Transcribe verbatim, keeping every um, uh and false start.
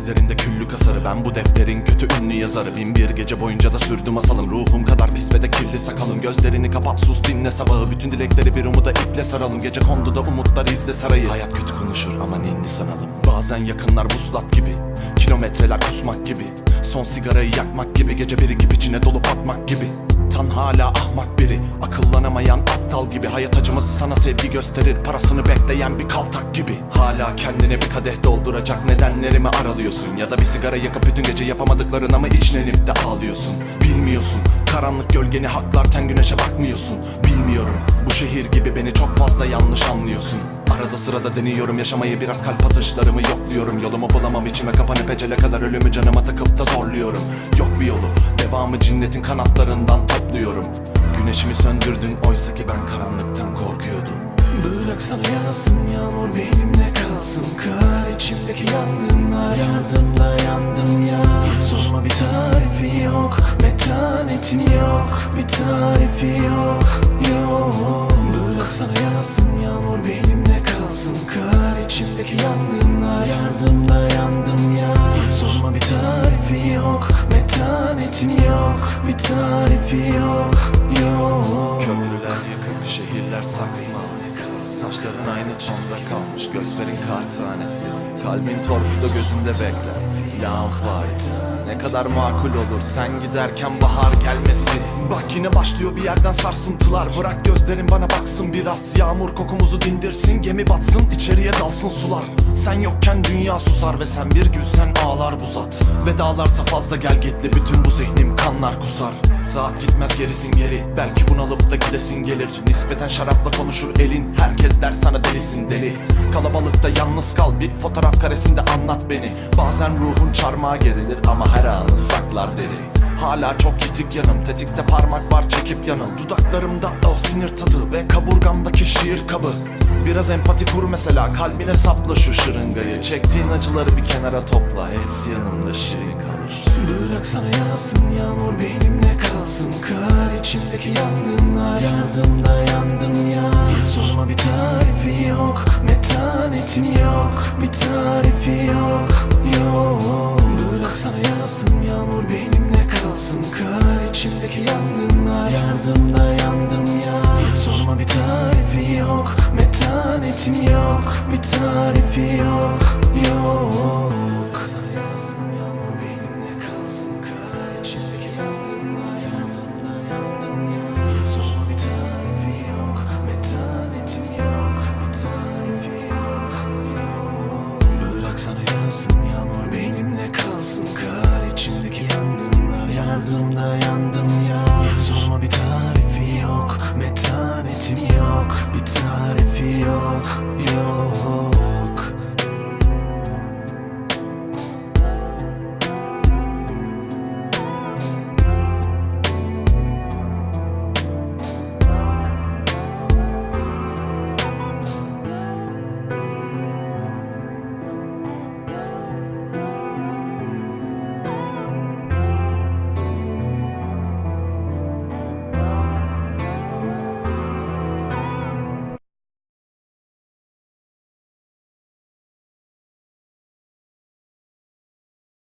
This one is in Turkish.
Gözlerinde küllü kasarı, ben bu defterin kötü ünlü yazarı. Bin bir gece boyunca da sürdü masalım, ruhum kadar pis ve de kirli sakalım. Gözlerini kapat, sus, dinle sabahı, bütün dilekleri bir umuda iple saralım. Gece kondu da umutlar izle sarayı, hayat kötü konuşur ama ninni sanalım. Bazen yakınlar vuslat gibi, kilometreler kusmak gibi, son sigarayı yakmak gibi, gece birikip içine dolup atmak gibi. Tan hala ahmak biri, akıllanamayan aptal gibi. Hayat acıması sana sevgi gösterir, parasını bekleyen bir kaltak gibi. Hala kendine bir kadeh dolduracak nedenlerimi aralıyorsun, ya da bir sigara yakıp bütün gece yapamadıklarına mı içlenip de ağlıyorsun. Bilmiyorsun, karanlık gölgeni haklarken güneşe bakmıyorsun. Bilmiyorum, bu şehir gibi beni çok fazla yanlış anlıyorsun. Arada sırada deniyorum yaşamayı, biraz kalp atışlarımı yokluyorum. Yolumu bulamam, içime kapanıp ecele kadar ölümü canıma takıp da zorluyorum. Yok bir yolu, devamı cinnetin kanatlarından topluyorum. Güneşimi söndürdün, oysa ki ben karanlıktan korkuyordum. Bıraksana yağsın yağmur, benimle kalsın kar. İçimdeki yangınlar, yardımda yandım ya. Sorma, bir tarifi yok, metanetin yok. Bir tarifi yok, yok. Bıraksana yağsın yağmur, benimle kalsın kar. İçimdeki yangınlar, yardımda yandım ya. Sorma, bir tarifi yok, metanetin yok. Bir tarifi yok, yok. Köprüler yakık, şehirler saksı. Saçların aynı tonda kalmış, gözlerin kar tanesi. Kalbin torpido gözünde bekler, lağım fariz. Ne kadar makul olur sen giderken bahar gelmesi. Bak yine başlıyor bir yerden sarsıntılar. Bırak gözlerin bana baksın biraz. Yağmur kokumuzu dindirsin, gemi batsın, içeriye dalsın sular. Sen yokken dünya susar ve sen bir gülsen ağlar bu zat. Vedalarsa fazla gelgitli, bütün bu zihnim kanlar kusar. Saat gitmez gerisin geri, belki bunalıp da gidesin gelir. Nispeten şarapla konuşur elin, herkes der sana delisin deli. Kalabalıkta yalnız kal, bir fotoğraf karesinde anlat beni. Bazen ruhun çarmıha gerilir ama her anın saklar deri. Hala çok yitik yanım, tetikte parmak var çekip yanım. Dudaklarımda o sinir tadı ve kaburgamdaki şiir kabı. Biraz empati kur mesela, kalbine sapla şu şırıngayı. Çektiğin acıları bir kenara topla, hepsi yanımda şirin kalır. Bıraksana yağsın yağmur, benimle kalsın kar. İçimdeki yangınlar, yardımda yandım ya. Sorma, bir tarifi yok, metanetin yok. Bir tarifi yok, yok.